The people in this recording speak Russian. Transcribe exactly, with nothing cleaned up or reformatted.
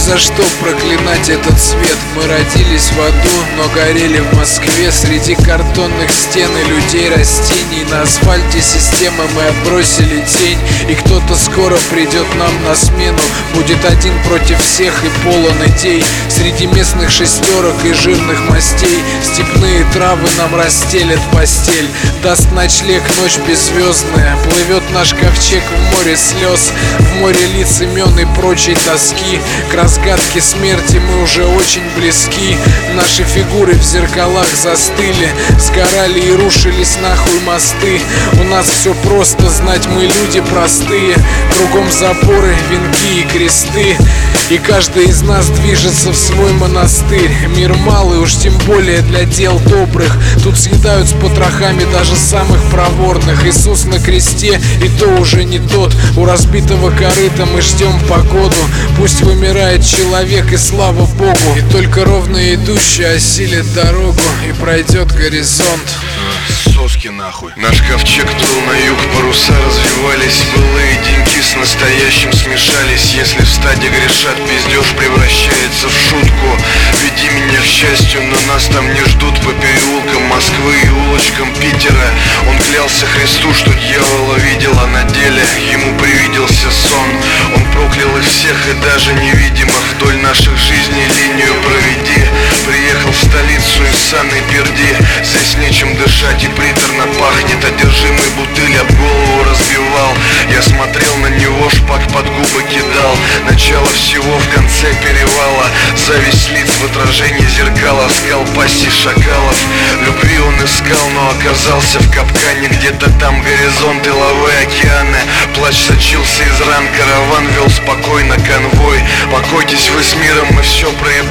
за что проклинать этот свет. Мы родились в аду, но горели в Москве. Среди картонных стен и людей растений. На асфальте системы мы отбросили тень. И кто-то скоро придет нам на смену. Будет один против всех и полон идей. Среди местных шестерок и жирных мастей степные травы нам расстелят постель. Даст ночлег ночь беззвездная. Плывет наш ковчег в море слез, в море лиц, имен и прочей тоски. К разгадке смерти мы уже очень близки. Наши фигуры в зеркалах застыли. Сгорали и рушились нахуй мосты. У нас все просто, знать мы люди простые. Кругом заборы, венки и кресты. И каждый из нас движется в свой монастырь. Мир малый, уж тем более для дел добрых. Тут съедают с потрохами даже самых проворных. Иисус на кресте, и то уже не тот. У разбитого корыта мы ждем погоду. Пусть вымирает человек, и слава Богу. И только ровно идущий осилит дорогу, и пройдет горизонт. Соски нахуй. Наш ковчег плыл на юг, паруса развивались. Былые деньки с настоящим смешались. Если в стаде грешат, пиздеж превращается в шутку. Веди меня к счастью, но нас там не ждут. По переулкам Москвы и улочкам Питера он клялся Христу, что дьявола видел, а на деле ему привиделся сон. Он проклял их всех и даже невидимых. Вдоль наших жизней линию проведи. Приехал в столицу из санной перди. Здесь нечем дышать и приторно пахнет. Одержимый бутыль об голову разбивал. Я смотрел на него, шпак под губы кидал. Начало всего в конце перевала. Зависть лиц в отражении зеркала. Скал пасти шакалов. Любви он искал, но оказался в капкане. Где-то там горизонты, лавы, океаны. Плач сочился из ран, караван вел спокойно конвой. Покойтесь вы с миром, мы все проебали.